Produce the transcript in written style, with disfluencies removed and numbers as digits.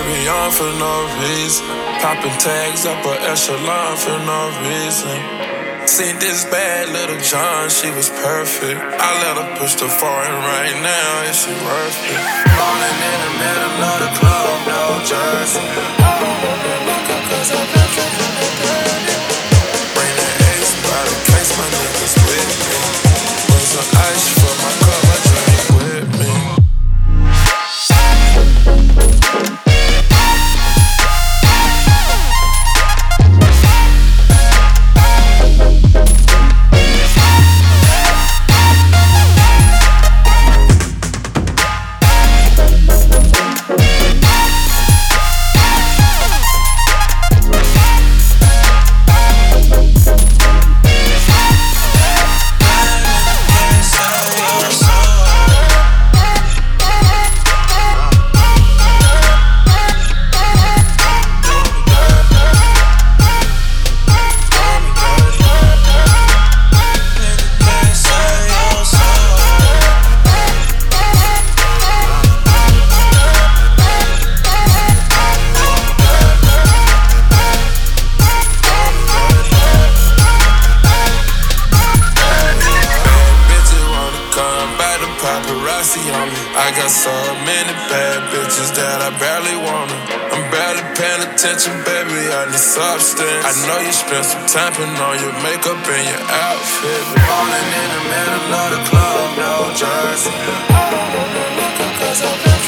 me on for no reason. Popping tags up a echelon for no reason. Seen this bad little John, she was perfect. I let her push the foreign right now, is she worth it? Falling in the middle of the club, no jersey. I don't want that liquor cause I'm not drinking that dirty. Bring the ace by the case, my niggas with me. Bring some ice for my cup, I drink with me. I got so many bad bitches that I barely want 'em. I'm barely paying attention, baby, I need substance. I know you spent some time putting on your makeup and your outfit. Falling in the middle of the club, no jersey. I don't want no liquor cause I'm